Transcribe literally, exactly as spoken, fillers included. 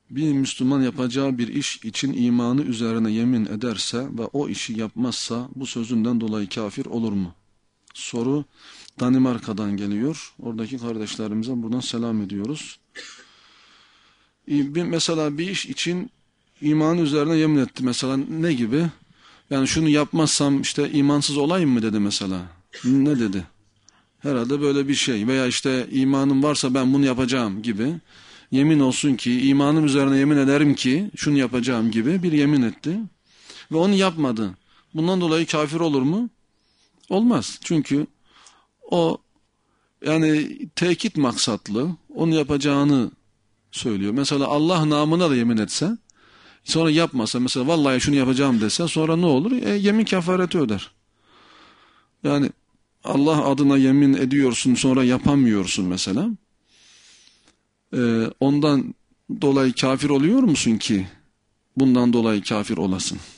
Bir Müslüman yapacağı bir iş için imanı üzerine yemin ederse ve o işi yapmazsa bu sözünden dolayı kafir olur mu? Soru Danimarka'dan geliyor. Oradaki kardeşlerimize buradan selam ediyoruz. Mesela bir iş için imanı üzerine yemin etti. Mesela ne gibi? Yani şunu yapmazsam işte imansız olayım mı dedi mesela. Ne dedi? Herhalde böyle bir şey. Veya işte imanım varsa ben bunu yapacağım gibi. Yemin olsun ki, imanım üzerine yemin ederim ki şunu yapacağım gibi bir yemin etti. Ve onu yapmadı. Bundan dolayı kafir olur mu? Olmaz. Çünkü o yani tekit maksatlı, onu yapacağını söylüyor. Mesela Allah namına da yemin etse, sonra yapmasa, mesela vallahi şunu yapacağım dese, sonra ne olur? E, yemin kefareti öder. Yani Allah adına yemin ediyorsun, sonra yapamıyorsun mesela. E, ondan dolayı kafir oluyor musun ki bundan dolayı kafir olasın?